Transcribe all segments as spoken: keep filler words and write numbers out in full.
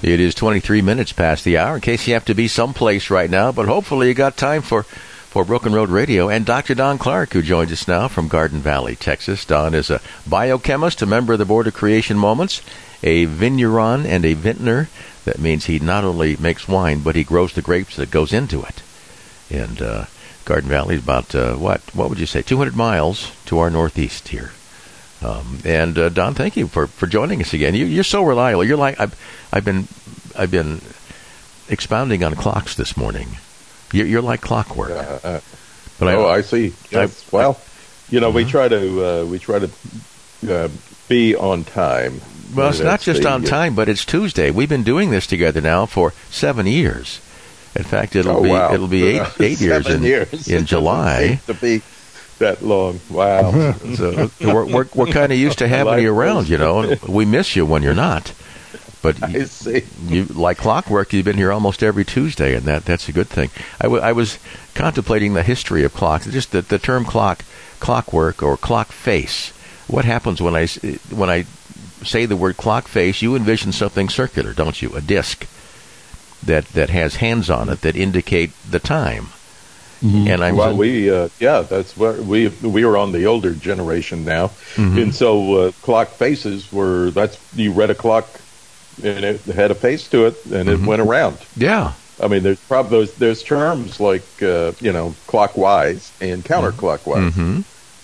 It is twenty-three minutes past the hour, in case you have to be someplace right now, but hopefully you got time for, for Broken Road Radio and Doctor Don Clark, who joins us now from Garden Valley, Texas. Don is a biochemist, a member of the Board of Creation Moments, a vigneron and a vintner. That means he not only makes wine, but he grows the grapes that goes into it. And uh, Garden Valley is about, uh, what, what would you say, two hundred miles to our northeast here. Um, and uh, Don, thank you for, for joining us again. You, you're so reliable. You're like I've I've been I've been expounding on clocks this morning. You're, you're like clockwork. Uh, uh, but oh, I, I see. Yes. I, well, you know, uh-huh. we try to uh, we try to uh, be on time. Well, it's not just the, on time, but it's Tuesday. We've been doing this together now for seven years. In fact, it'll oh, be wow. it'll be eight eight years in years. in July. to be that long. Wow. So we're we're, we're kind of used to having you around, you know. We miss you when you're not. But I you, see. you, like clockwork, you've been here almost every Tuesday, and that that's a good thing. I, w- I was contemplating the history of clocks, just the, the term clock, clockwork, or clock face. What happens when I when I say the word clock face? You envision something circular, don't you? A disc that that has hands on it that indicate the time. Mm-hmm. And I'm well, we uh, yeah, that's what we we were on the older generation now, mm-hmm. and so uh, clock faces were that's you read a clock, and it had a face to it, and mm-hmm. it went around. Yeah, I mean, there's prob- there's, there's terms like uh, you know clockwise and counterclockwise. Mm-hmm.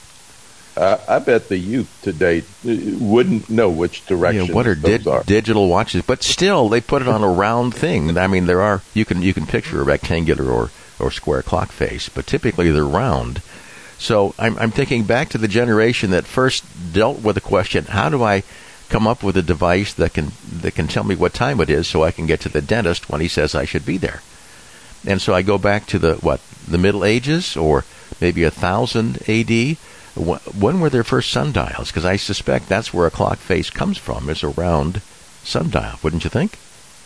Uh, I bet the youth today wouldn't know which direction. Yeah, what are, those di- are digital watches? But still, they put it on a round thing. I mean, there are you can you can picture a rectangular or or square clock face, but typically they're round. So I'm, I'm thinking back to the generation that first dealt with the question, how do I come up with a device that can that can tell me what time it is so I can get to the dentist when he says I should be there? And so I go back to the, what, the Middle Ages or maybe one thousand A D? When were their first sundials? Because I suspect that's where a clock face comes from, is a round sundial, wouldn't you think?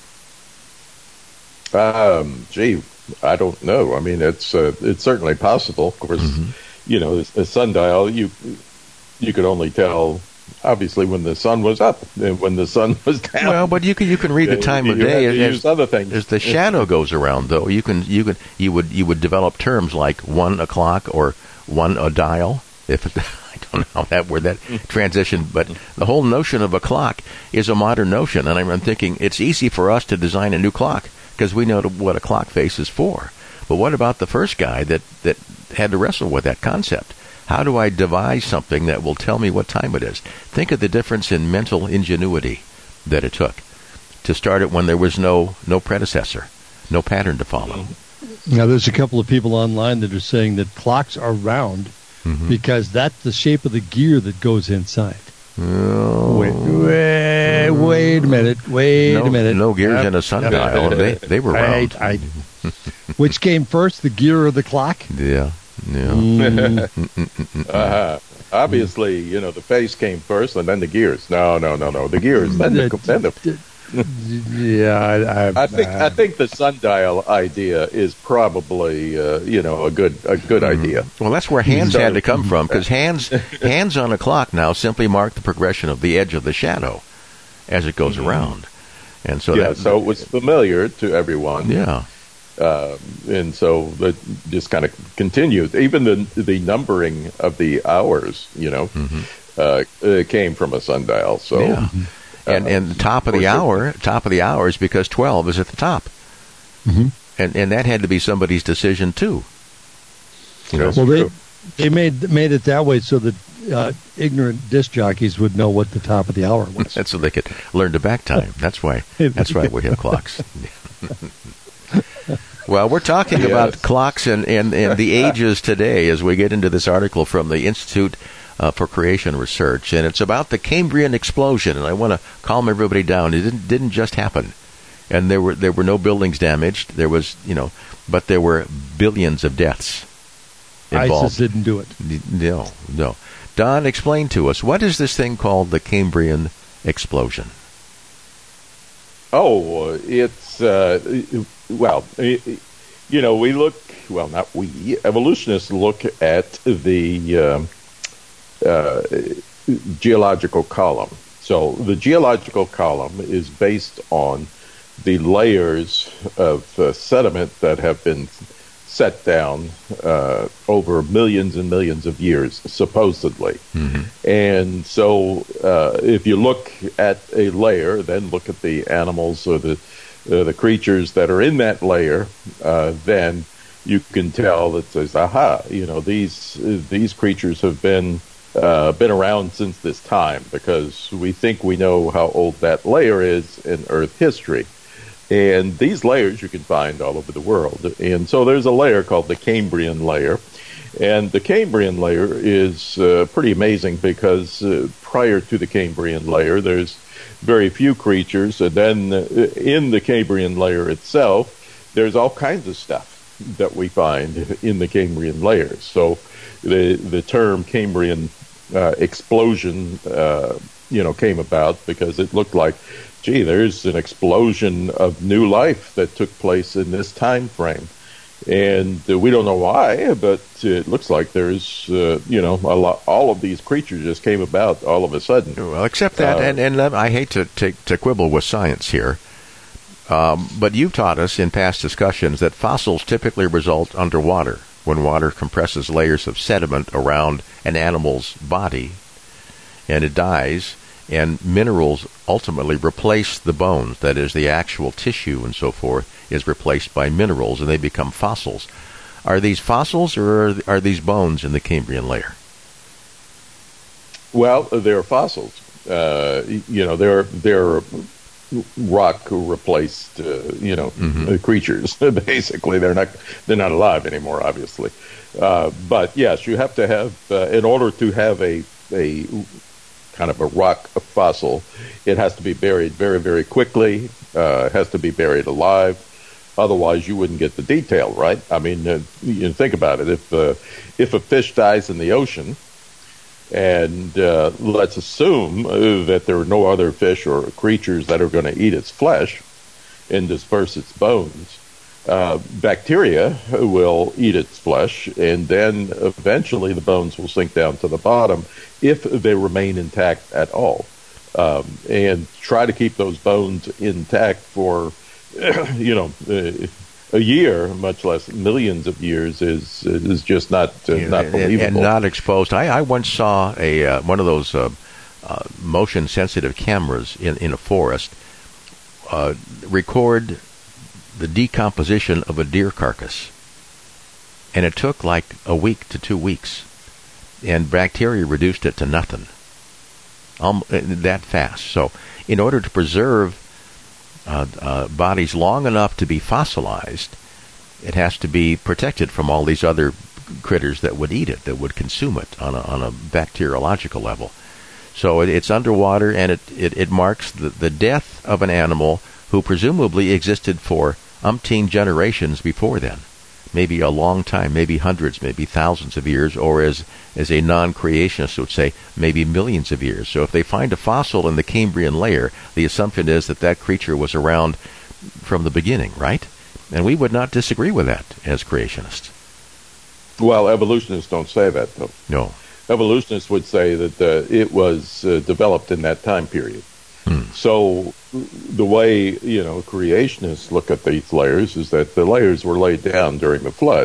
Um, gee, I don't know. I mean, it's uh, it's certainly possible. Of course, mm-hmm. you know, a sundial, you you could only tell, obviously, when the sun was up and when the sun was down. Well, but you can you can read the time you of day. As, use other things. As the shadow goes around, though, you can you can you would you would develop terms like one o'clock or one a dial. If it, I don't know that word that transition, but the whole notion of a clock is a modern notion, and I'm, I'm thinking it's easy for us to design a new clock because we know what a clock face is for. But what about the first guy that, that had to wrestle with that concept? How do I devise something that will tell me what time it is? Think of the difference in mental ingenuity that it took to start it when there was no no predecessor, no pattern to follow. Now, there's a couple of people online that are saying that clocks are round mm-hmm. because that's the shape of the gear that goes inside. Oh. Wait, wait, wait a minute. Wait no, a minute. No gears yep. in a sundial. they they were round. I, I, which came first, the gear or the clock? Yeah. Yeah. Mm. uh, obviously, you know, the face came first, and then the gears. No, no, no, no. The gears. Then the. Then the yeah, I, I, I think I, I think the sundial idea is probably uh, you know a good a good mm-hmm. idea. Well, that's where hands so, had to come from, because hands hands on a clock now simply mark the progression of the edge of the shadow as it goes mm-hmm. around, and so yeah, that, so it was familiar to everyone. Yeah, uh, and so it just kind of continued. Even the the numbering of the hours, you know, mm-hmm. uh, it came from a sundial. So. Yeah. And and the top of the hour, top of the hour is because twelve is at the top, mm-hmm. and and that had to be somebody's decision too. You know, well, they they made made it that way so that uh, ignorant disc jockeys would know what the top of the hour was. That's so they could learn to back time. That's why. That's why we have clocks. Well, we're talking yes. about clocks and, and, and the ages today as we get into this article from the Institute Uh, for Creation Research, and it's about the Cambrian explosion. And I want to calm everybody down. It didn't didn't just happen, and there were there were no buildings damaged. There was, you know, but there were billions of deaths involved. ISIS didn't do it. No, no. Don, explain to us, what is this thing called the Cambrian explosion? Oh, it's uh, well, you know, we look well, not we evolutionists look at the. Um, Uh, geological column. So the geological column is based on the layers of uh, sediment that have been set down uh, over millions and millions of years, supposedly. Mm-hmm. And so uh, if you look at a layer, then look at the animals or the uh, the creatures that are in that layer, uh, then you can tell that says, aha, you know, these these creatures have been uh, been around since this time, because we think we know how old that layer is in Earth history. And these layers you can find all over the world. And so there's a layer called the Cambrian layer. And the Cambrian layer is uh, pretty amazing because uh, prior to the Cambrian layer, there's very few creatures. And then uh, in the Cambrian layer itself, there's all kinds of stuff that we find in the Cambrian layer. So the the term Cambrian uh, explosion, uh, you know, came about because it looked like, gee, there's an explosion of new life that took place in this time frame. And uh, we don't know why, but it looks like there's, uh, you know, a lot, all of these creatures just came about all of a sudden. Well, except that, uh, and, and I hate to, to, to quibble with science here, um, but you've taught us in past discussions that fossils typically result underwater when water compresses layers of sediment around an animal's body, and it dies. And minerals ultimately replace the bones, that is, the actual tissue and so forth is replaced by minerals, and they become fossils. Are these fossils, or are, are these bones in the Cambrian layer? Well, they're fossils. Uh, you know, they're they're rock replaced, uh, you know, mm-hmm. creatures. Basically, they're not they're not alive anymore, obviously. Uh, but yes, you have to have uh, in order to have a a kind of a rock fossil, it has to be buried very, very quickly. Uh, it has to be buried alive. Otherwise, you wouldn't get the detail, right? I mean, uh, you know, think about it. If uh, if a fish dies in the ocean, and uh, let's assume uh, that there are no other fish or creatures that are going to eat its flesh and disperse its bones, uh, bacteria will eat its flesh, and then eventually the bones will sink down to the bottom if they remain intact at all. Um, and try to keep those bones intact for, you know, uh, a year, much less millions of years, is is just not uh, yeah, not believable. And, and not exposed. I, I once saw a uh, one of those uh, uh, motion-sensitive cameras in, in a forest uh, record the decomposition of a deer carcass. And it took like a week to two weeks. And bacteria reduced it to nothing. Um, that fast. So in order to preserve uh, uh, bodies long enough to be fossilized, it has to be protected from all these other critters that would eat it, that would consume it on a, on a bacteriological level. So it, it's underwater, and it, it, it marks the, the death of an animal who presumably existed for umpteen generations before then. Maybe a long time, maybe hundreds, maybe thousands of years, or as as a non-creationist would say, maybe millions of years. So if they find a fossil in the Cambrian layer, the assumption is that that creature was around from the beginning, right? And we would not disagree with that as creationists. Well, evolutionists don't say that, though. No. Evolutionists would say that uh, it was uh, developed in that time period. Hmm. So the way, you know, creationists look at these layers is that the layers were laid down during the flood.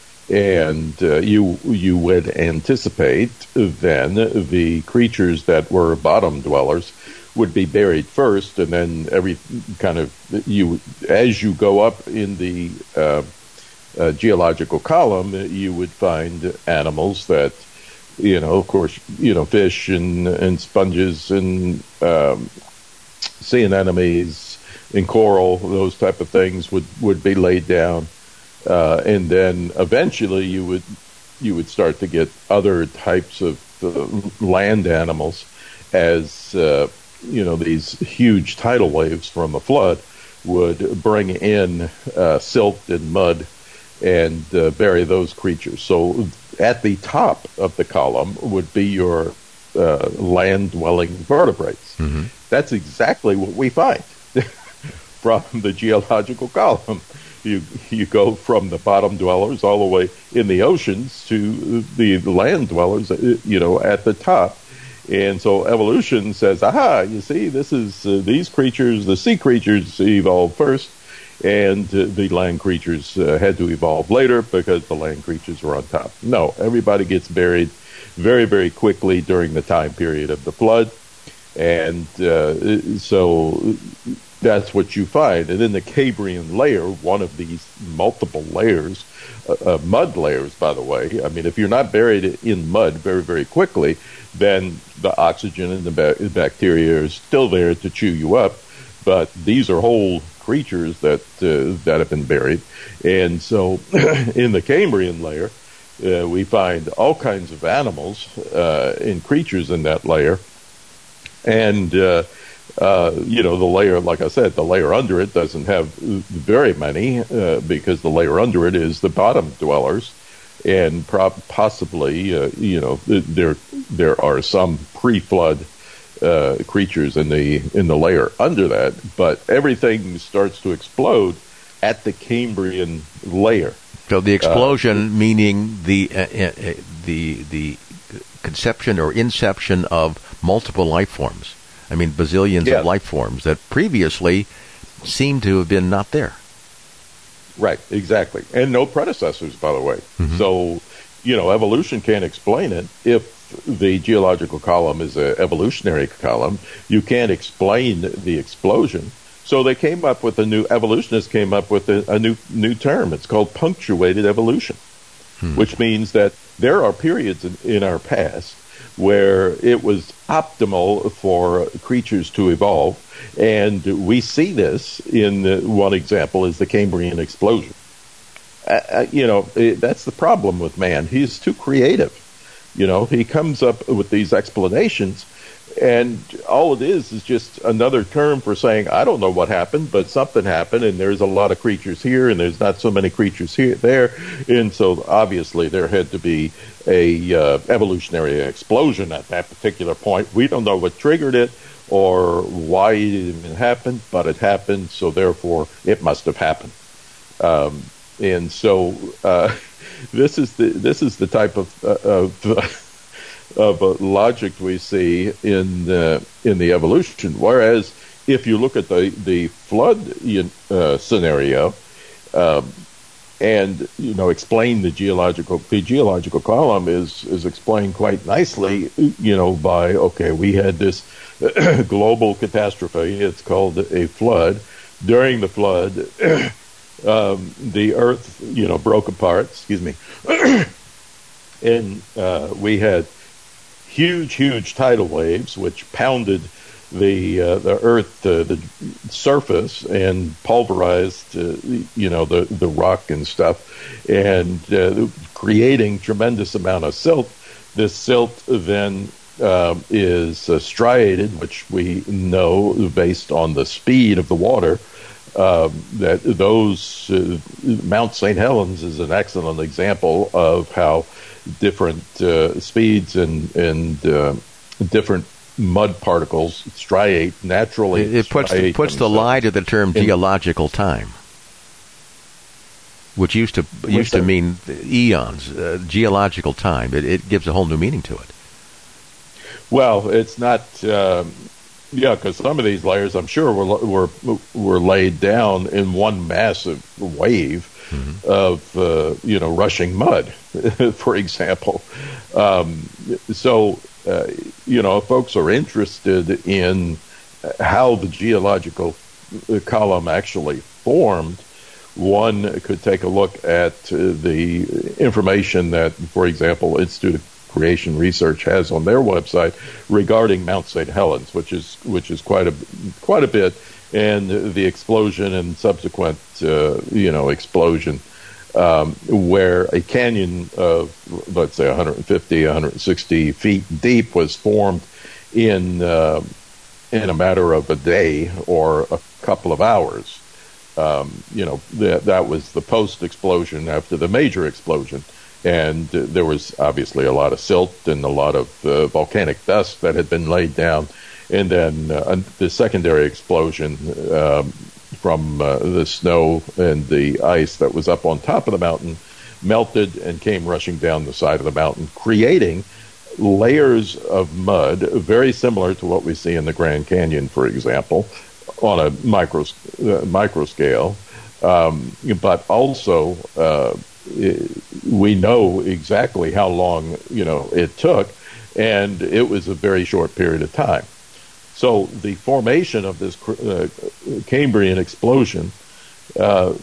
And uh, you you would anticipate then the creatures that were bottom dwellers would be buried first, and then every kind of, you as you go up in the uh, uh, geological column, you would find animals that, you know, of course, you know, fish and, and sponges and um, sea anemones and coral, those type of things would, would be laid down. Uh, and then eventually you would you would start to get other types of uh, land animals as, uh, you know, these huge tidal waves from a flood would bring in uh, silt and mud and uh, bury those creatures. So at the top of the column would be your uh, land-dwelling vertebrates. Mm-hmm. That's exactly what we find from the geological column. You you go from the bottom dwellers all the way in the oceans to the land dwellers, you know, at the top. And so evolution says, aha, you see, this is uh, these creatures, the sea creatures evolved first, and uh, the land creatures uh, had to evolve later because the land creatures were on top. No, everybody gets buried very, very quickly during the time period of the flood. And uh, so that's what you find. And in the Cambrian layer, one of these multiple layers, uh, uh, mud layers, by the way, I mean, if you're not buried in mud very, very quickly, then the oxygen and the ba- bacteria are still there to chew you up. But these are whole creatures that uh, that have been buried. And so in the Cambrian layer, uh, we find all kinds of animals uh, and creatures in that layer. And, uh, uh, you know, the layer, like I said, the layer under it doesn't have very many uh, because the layer under it is the bottom dwellers. And pro- possibly, uh, you know, there there are some pre-flood uh, creatures in the in the layer under that, but everything starts to explode at the Cambrian layer. So the explosion, uh, meaning the uh, uh, the the conception or inception of multiple life forms. I mean, bazillions yeah. of life forms that previously seemed to have been not there. Right, exactly. And no predecessors, by the way. Mm-hmm. So, you know, evolution can't explain it. If the geological column is an evolutionary column, you can't explain the explosion. So they came up with a new, evolutionists came up with a, a new new term. It's called punctuated evolution, hmm. which means that there are periods in, in our past where it was optimal for creatures to evolve. And we see this in the, one example is the Cambrian explosion. Uh, you know, it, that's the problem with man. He's too creative. You know, he comes up with these explanations, and all it is is just another term for saying, I don't know what happened, but something happened, and there's a lot of creatures here, and there's not so many creatures here there. And so obviously there had to be a uh, evolutionary explosion at that particular point. We don't know what triggered it or why it even happened, but it happened, so therefore it must have happened. Um, and so uh, this is the this is the type of uh, of, uh, of uh, logic we see in uh, in the evolution. Whereas if you look at the the flood uh, scenario, um, and you know explain the geological the geological column is is explained quite nicely. You know by okay, we had this global catastrophe. It's called a flood. During the flood, um, the earth, you know, broke apart. Excuse me, and uh, we had huge, huge tidal waves which pounded the uh, the earth, uh, the surface, and pulverized, uh, you know, the the rock and stuff, and uh, creating tremendous amount of silt. This silt then Uh, is uh, striated, which we know based on the speed of the water, uh, that those uh, Mount Saint Helens is an excellent example of how different uh, speeds and and uh, different mud particles striate naturally. It, it puts the, puts the lie to the term in, geological time, which used to used to mean eons. Uh, geological time. It, it gives a whole new meaning to it. Well, it's not, uh, yeah, because some of these layers, I'm sure, were were were laid down in one massive wave mm-hmm. of, uh, you know, rushing mud, for example. Um, so, uh, you know, if folks are interested in how the geological column actually formed, one could take a look at uh, the information that, for example, Institute of Creation Research has on their website regarding Mount Saint Helens, which is which is quite a quite a bit, and the explosion and subsequent uh, you know explosion, um, where a canyon of let's say one hundred fifty, one hundred sixty feet deep was formed in uh, in a matter of a day or a couple of hours. Um, you know that that was the post explosion after the major explosion. And uh, there was obviously a lot of silt and a lot of uh, volcanic dust that had been laid down. And then uh, the secondary explosion um, from uh, the snow and the ice that was up on top of the mountain melted and came rushing down the side of the mountain, creating layers of mud, very similar to what we see in the Grand Canyon, for example, on a micro uh, micro scale. Um, but also, uh, we know exactly how long, you know, it took, and it was a very short period of time. So the formation of this uh, Cambrian explosion, uh,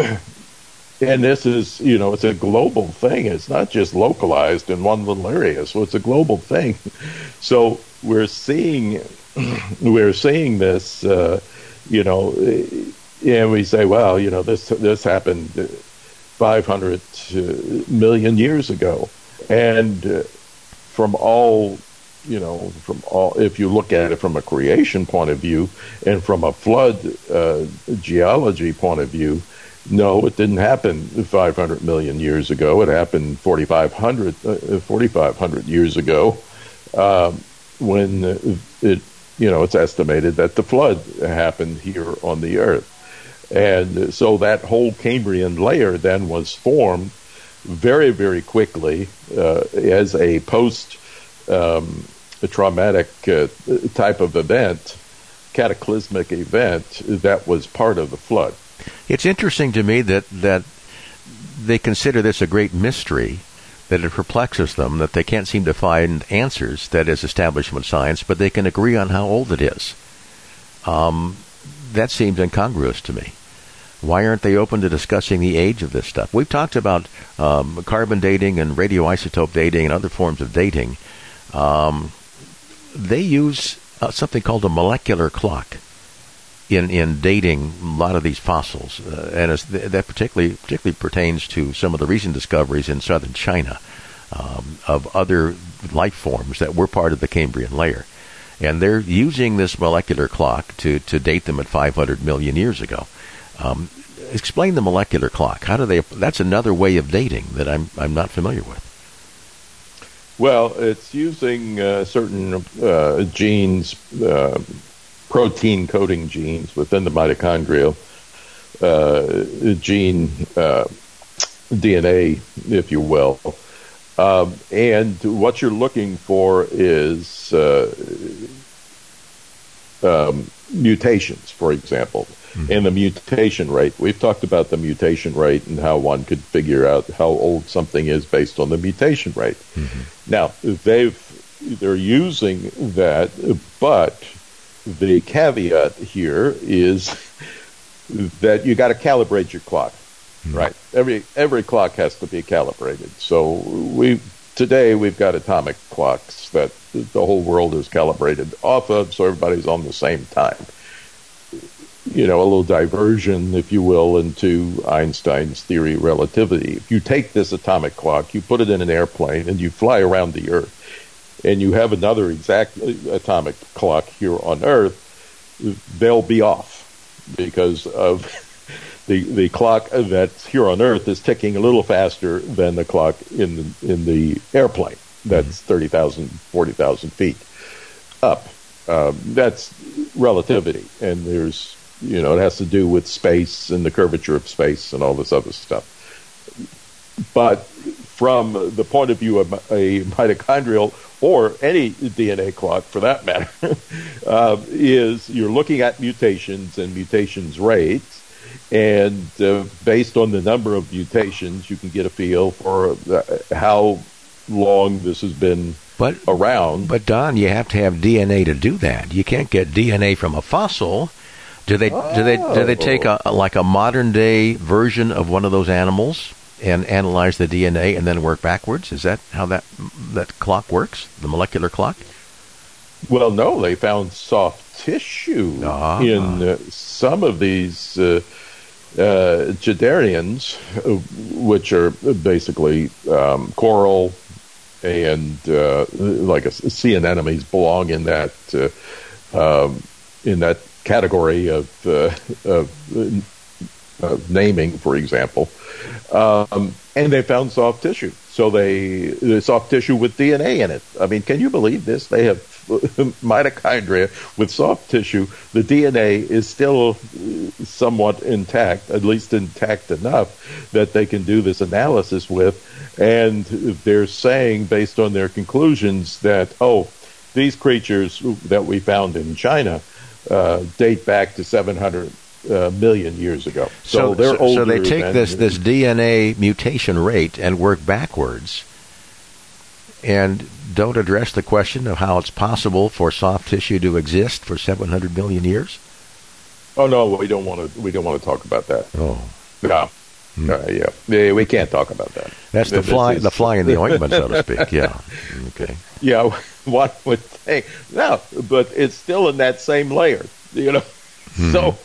and this is, you know, it's a global thing. It's not just localized in one little area. So it's a global thing. So we're seeing, we're seeing this, uh, you know, and we say, well, you know, this this happened five hundred million years ago, and uh, from all. You know, from all, if you look at it from a creation point of view and from a flood uh, geology point of view, no, it didn't happen five hundred million years ago. It happened forty-five hundred, uh, forty-five hundred years ago, uh, when it, you know, it's estimated that the flood happened here on the Earth. And so that whole Cambrian layer then was formed very, very quickly uh, as a post um, a traumatic uh, type of event, cataclysmic event that was part of the flood. It's interesting to me that, that they consider this a great mystery, that it perplexes them, that they can't seem to find answers, that is establishment science, but they can agree on how old it is. Um, that seems incongruous to me. Why aren't they open to discussing the age of this stuff? We've talked about um, carbon dating and radioisotope dating and other forms of dating. Um, they use uh, something called a molecular clock in, in dating a lot of these fossils, uh, and it's th- that particularly particularly pertains to some of the recent discoveries in southern China um, of other life forms that were part of the Cambrian layer. And they're using this molecular clock to, to date them at five hundred million years ago. Um, explain the molecular clock. How do they? That's another way of dating that I'm I'm not familiar with. Well, it's using uh, certain uh, genes, uh, protein coding genes within the mitochondrial uh, gene uh, D N A, if you will. Um, and what you're looking for is uh, um, mutations, for example. Mm-hmm. And the mutation rate. We've talked about the mutation rate and how one could figure out how old something is based on the mutation rate. Mm-hmm. Now, they've, they're using that, but the caveat here is that you got to calibrate your clock, mm-hmm. right? Every every clock has to be calibrated. So we today we've got atomic clocks that the whole world is calibrated off of, so everybody's on the same time. You know, a little diversion, if you will, into Einstein's theory of relativity. If you take this atomic clock, you put it in an airplane, and you fly around the Earth, and you have another exact atomic clock here on Earth, they'll be off because of the the clock that's here on Earth is ticking a little faster than the clock in the, in the airplane. That's thirty thousand, forty thousand feet up. Um, that's relativity, and there's You know, it has to do with space and the curvature of space and all this other stuff. But from the point of view of a mitochondrial or any D N A clock, for that matter, uh, is you're looking at mutations and mutations rates, and uh, based on the number of mutations, you can get a feel for uh, how long this has been but, around. But, Don, you have to have D N A to do that. You can't get D N A from a fossil. Do they oh. do they do they take a like a modern day version of one of those animals and analyze the D N A and then work backwards? Is that how that that clock works? The molecular clock? Well, no. They found soft tissue uh-huh. in uh, some of these uh, uh, cnidarians, uh, which are basically um, coral and uh, like a, sea anemones belong in that uh, um, in that. category of, uh, of uh, naming, for example, um, and they found soft tissue. So they the soft tissue with D N A in it. I mean, can you believe this? They have mitochondria with soft tissue, the D N A is still somewhat intact, at least intact enough that they can do this analysis with. And they're saying, based on their conclusions, that, oh, these creatures that we found in China uh, date back to seven hundred uh, million years ago. So, so they're so, older. So they take than, this, this D N A mutation rate and work backwards and don't address the question of how it's possible for soft tissue to exist for seven hundred million years? Oh, no, we don't want to we don't want to talk about that. Oh. No. Hmm. Uh, yeah. yeah, we can't talk about that. That's the fly, is, the fly in the ointment, so to speak. Yeah. Okay. Yeah, one would think. No, but it's still in that same layer, you know. Hmm. So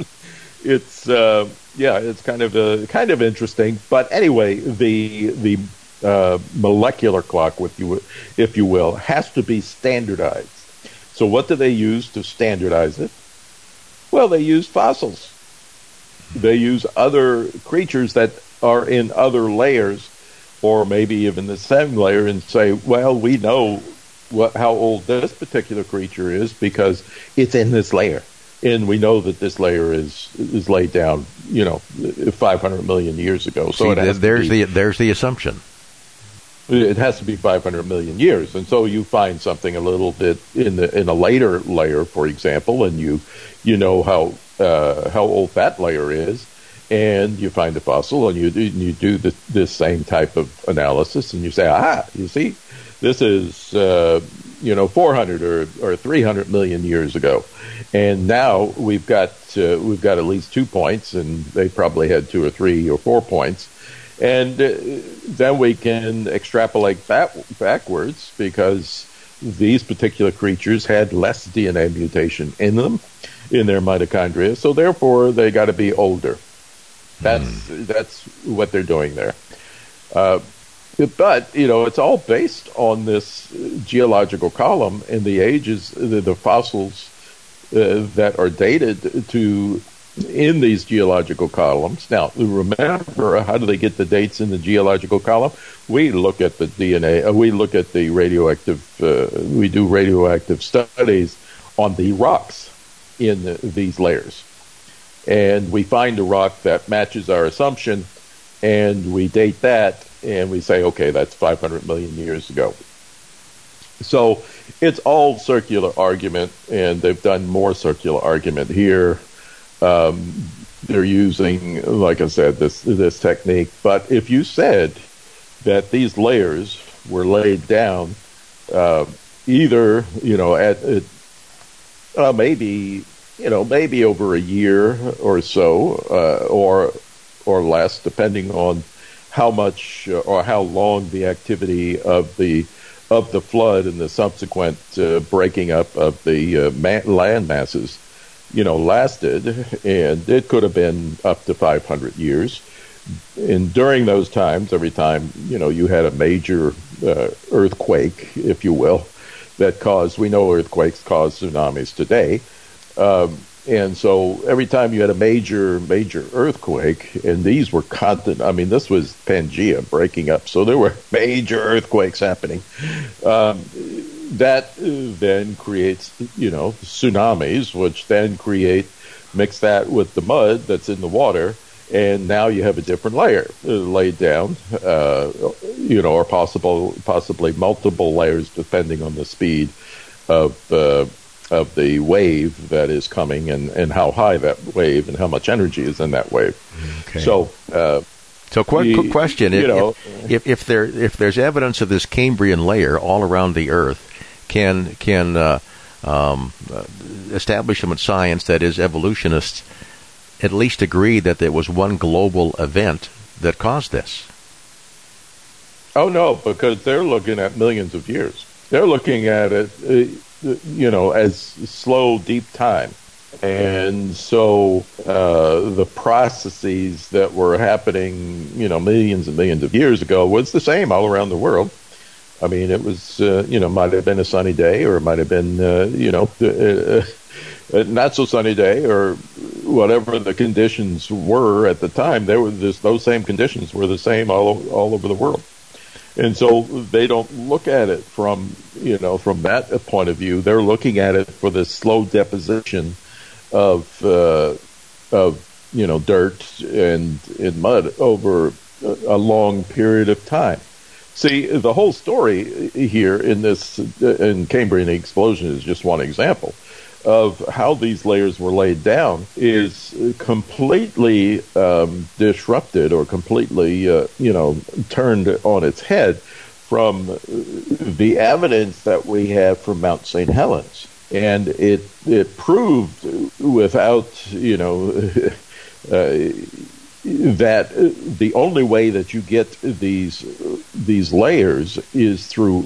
it's uh, yeah, it's kind of uh, kind of interesting. But anyway, the the uh, molecular clock, if you if you will, has to be standardized. So what do they use to standardize it? Well, they use fossils. They use other creatures that are in other layers, or maybe even the same layer, and say, well, we know what, how old this particular creature is because it's in this layer. And we know that this layer is is laid down, you know, five hundred million years ago. So See, it has there's to be, the there's the assumption. It has to be five hundred million years, and so you find something a little bit in the in a later layer, for example, and you you know how uh, how old that layer is, and you find a fossil, and you do, you do the, this same type of analysis, and you say, ah, you see, this is uh, you know four hundred or or three hundred million years ago, and now we've got uh, we've got at least two points, and they probably had two or three or four points. And uh, then we can extrapolate back, backwards because these particular creatures had less D N A mutation in them, in their mitochondria, so therefore they got to be older. That's mm. that's what they're doing there. Uh, but you know, it's all based on this geological column and the ages, the, the fossils uh, that are dated to. In these geological columns. Now, remember, how do they get the dates in the geological column? We look at the D N A, uh, we look at the radioactive, uh, we do radioactive studies on the rocks in the, these layers. And we find a rock that matches our assumption, and we date that, and we say, okay, that's five hundred million years ago. So it's all circular argument, and they've done more circular argument here. Um, they're using, like I said, this this technique. But if you said that these layers were laid down, uh, either you know at, at uh, maybe you know maybe over a year or so, uh, or or less, depending on how much uh, or how long the activity of the of the flood and the subsequent uh, breaking up of the uh, ma- land masses. You know, lasted, and it could have been up to five hundred years. And during those times, every time, you know, you had a major uh, earthquake, if you will, that caused, we know earthquakes cause tsunamis today. Um, and so every time you had a major, major earthquake, and these were constant, I mean, this was Pangea breaking up, so there were major earthquakes happening. Um, That uh, then creates, you know, tsunamis, which then create, mix that with the mud that's in the water, and now you have a different layer uh, laid down, uh, you know, or possible, possibly multiple layers depending on the speed of uh, of the wave that is coming and, and how high that wave and how much energy is in that wave. Okay. So. Uh, So, quick, quick question: if, know, if, if there if there's evidence of this Cambrian layer all around the Earth, can can uh, um, uh, establishment science, that is, evolutionists, at least agree that there was one global event that caused this? Oh no, because they're looking at millions of years. They're looking at it, uh, you know, as slow, deep time. And so uh, the processes that were happening, you know, millions and millions of years ago was the same all around the world. I mean, it was, uh, you know, might have been a sunny day, or it might have been, uh, you know, uh, uh, not so sunny day, or whatever the conditions were at the time. There were this, those same conditions were the same all all over the world. And so they don't look at it from, you know, from that point of view. They're looking at it for the slow deposition of, uh, of, you know, dirt and, and mud over a long period of time. See, the whole story here in this, in Cambrian explosion is just one example of how these layers were laid down is completely um, disrupted or completely, uh, you know, turned on its head from the evidence that we have from Mount Saint Helens. And it it proved without, you know, uh, that the only way that you get these these layers is through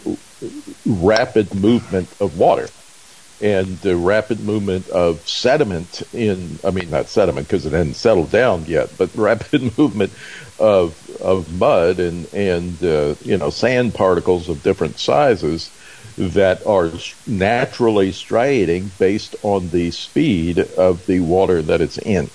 rapid movement of water and the rapid movement of sediment in, I mean, not sediment because it hadn't settled down yet, but rapid movement of of mud and, and uh, you know, sand particles of different sizes that are naturally striating based on the speed of the water that it's in.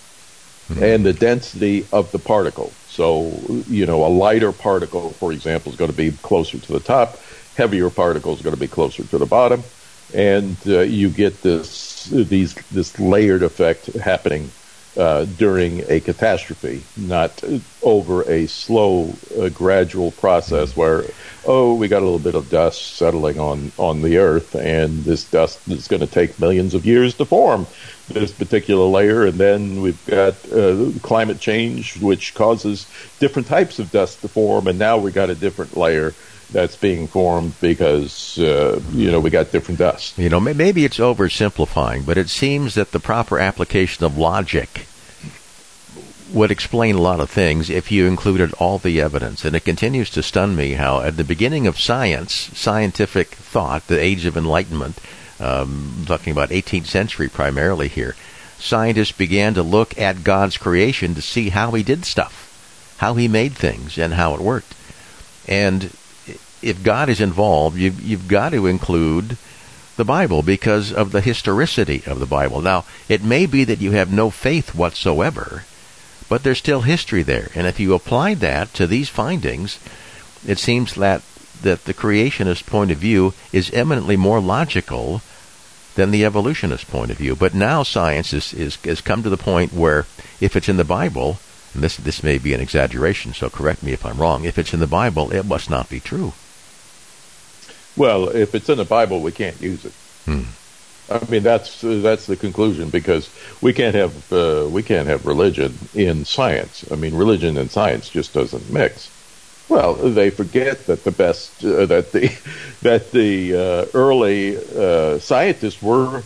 And the density of the particle. So, you know, a lighter particle, for example, is going to be closer to the top. Heavier particle is going to be closer to the bottom. And uh, you get this these this layered effect happening uh, during a catastrophe, not over a slow, uh, gradual process where, oh, we got a little bit of dust settling on, on the Earth, and this dust is going to take millions of years to form this particular layer, and then we've got uh, climate change, which causes different types of dust to form, and now we got a different layer that's being formed because, uh, you know, we got different dust. You know, maybe it's oversimplifying, but it seems that the proper application of logic would explain a lot of things if you included all the evidence. And it continues to stun me how at the beginning of science, scientific thought, the Age of Enlightenment, um, talking about eighteenth century primarily here, scientists began to look at God's creation to see how he did stuff, how he made things, and how it worked. And if God is involved, you've, you've got to include the Bible because of the historicity of the Bible. Now, it may be that you have no faith whatsoever, but there's still history there. And if you apply that to these findings, it seems that, that the creationist point of view is eminently more logical than the evolutionist point of view. But now science is, is, has come to the point where if it's in the Bible, and this, this may be an exaggeration, so correct me if I'm wrong, if it's in the Bible, it must not be true. Well, if it's in the Bible, we can't use it. Hmm. I mean, that's uh, that's the conclusion, because we can't have uh, we can't have religion in science. I mean, religion and science just doesn't mix. Well, they forget that the best uh, that the that the uh, early uh, scientists were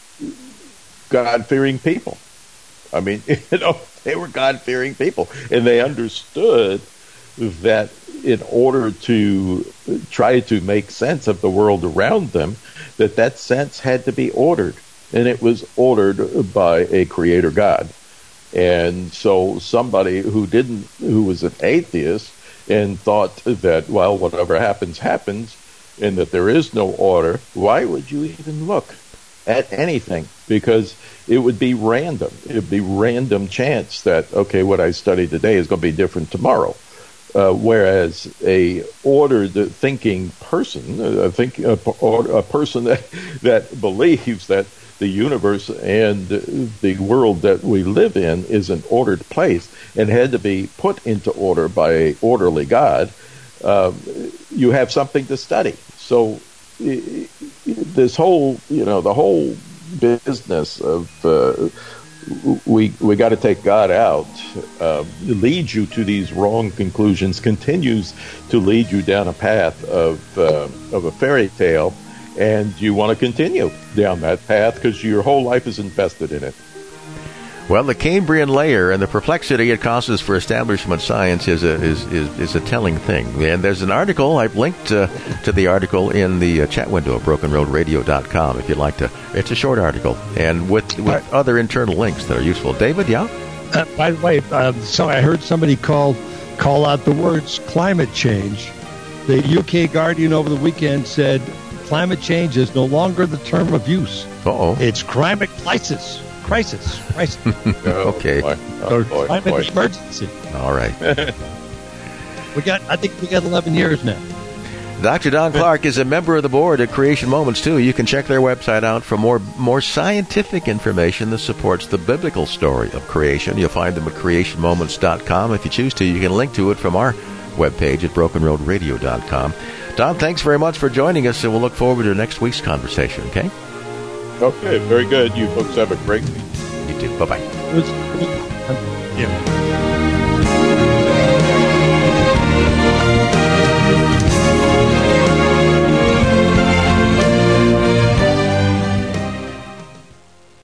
God-fearing people. I mean, you know, they were God-fearing people, and they understood that in order to try to make sense of the world around them, that that sense had to be ordered, and it was ordered by a creator God. And so somebody who didn't, who was an atheist and thought that, well, whatever happens, happens, and that there is no order, why would you even look at anything? Because it would be random. It would be random chance that, okay, what I studied today is going to be different tomorrow. Uh, whereas a ordered thinking person, a, think, a, a person that, that believes that the universe and the world that we live in is an ordered place and had to be put into order by an orderly God, uh, you have something to study. So this whole, you know, the whole business of uh, we we got to take God out uh, leads you to these wrong conclusions, continues to lead you down a path of uh, of a fairy tale, and you want to continue down that path because your whole life is invested in it. Well, the Cambrian layer and the perplexity it causes for establishment science is a is, is, is a telling thing. And there's an article, I've linked uh, to the article in the uh, chat window at broken road radio dot com if you'd like to. It's a short article, and with, with right. other internal links that are useful. David, yeah? Uh, by the way, uh, so I heard somebody call, call out the words climate change. The U K Guardian over the weekend said climate change is no longer the term of use. Uh-oh. It's climate crisis. Crisis. Crisis. Okay. Oh, boy. Oh, boy. Climate boy. emergency. All right. We got, I think we got eleven years now. Doctor Don Clark is a member of the board at Creation Moments, too. You can check their website out for more more scientific information that supports the biblical story of creation. You'll find them at creation moments dot com. If you choose to, you can link to it from our webpage at broken road radio dot com. Don, thanks very much for joining us, and we'll look forward to next week's conversation, okay? Okay, very good. You folks have a great week. You too. Bye-bye. It was, it was, yeah.